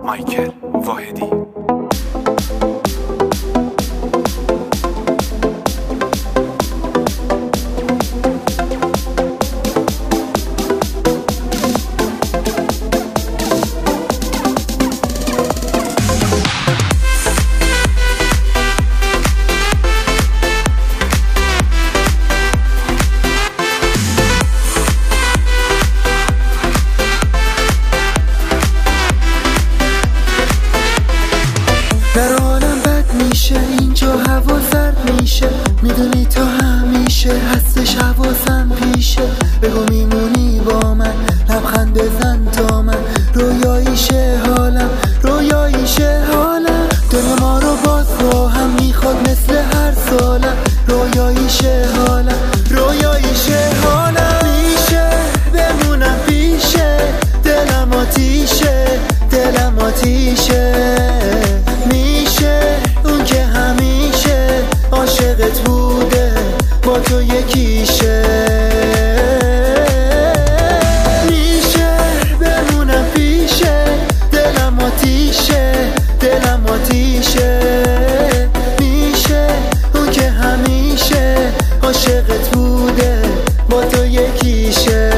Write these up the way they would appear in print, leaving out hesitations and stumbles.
مایکل واحدی. در عالم بد میشه، اینجا هوا سرد میشه، میدونی تو همیشه هستش حواسم پیشه. بگو میمونی با من، لبخند بزن تا من رویاییشه حالم، رویاییشه حالم. دل ما رو باز با هم میخواد مثل هر سالم، رویاییشه حالم، رویاییشه حالم. میشه بمونم پیشه، دلم آتیشه، دلم آتیشه. میشه اون که همیشه عاشقت بوده با تو یکیشه. میشه بمونم پیشه، دلم آتیشه، دلم آتیشه. میشه اون که همیشه عاشقت بوده با تو یکیشه.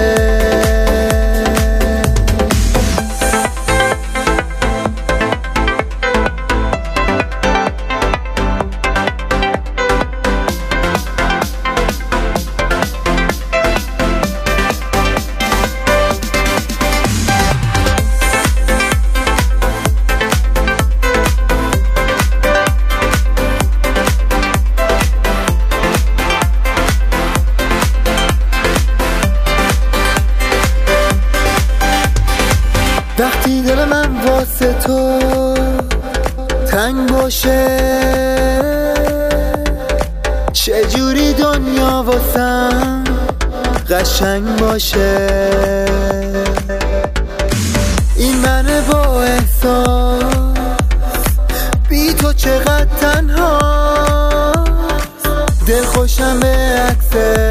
وقتی دل من واسه تو تنگ باشه، چجوری دنیا واسم قشنگ باشه. این من با احساس بی تو چقدر تنها، دل خوشم به عکسه